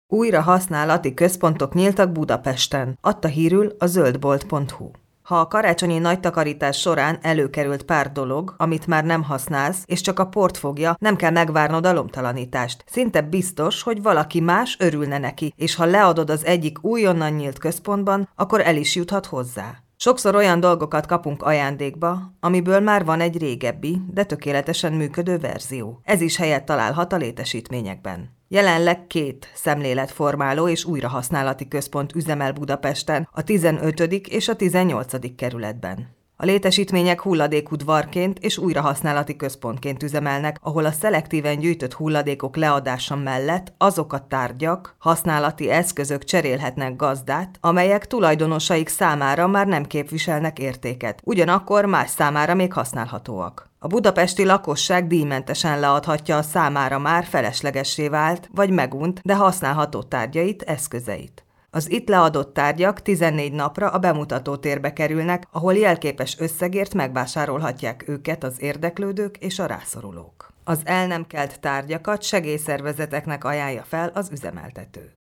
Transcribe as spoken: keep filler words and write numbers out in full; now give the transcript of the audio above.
Újra használati központok nyíltak Budapesten, adta hírül a zöldbolt pont hu. Ha a karácsonyi nagytakarítás során előkerült pár dolog, amit már nem használsz, és csak a port fogja, nem kell megvárnod a lomtalanítást. Szinte biztos, hogy valaki más örülne neki, és ha leadod az egyik újonnan nyílt központban, akkor el is juthat hozzá. Sokszor olyan dolgokat kapunk ajándékba, amiből már van egy régebbi, de tökéletesen működő verzió. Ez is helyet találhat a létesítményekben. Jelenleg két szemléletformáló és újrahasználati központ üzemel Budapesten, a tizenötödik és a tizennyolcadik kerületben. A létesítmények hulladékudvarként és újrahasználati központként üzemelnek, ahol a szelektíven gyűjtött hulladékok leadása mellett azok a tárgyak, használati eszközök cserélhetnek gazdát, amelyek tulajdonosaik számára már nem képviselnek értéket, ugyanakkor más számára még használhatóak. A budapesti lakosság díjmentesen leadhatja a számára már feleslegessé vált vagy megunt, de használható tárgyait, eszközeit. Az itt leadott tárgyak tizennégy napra a bemutatótérbe kerülnek, ahol jelképes összegért megvásárolhatják őket az érdeklődők és a rászorulók. Az el nem kelt tárgyakat segélyszervezeteknek ajánlja fel az üzemeltető.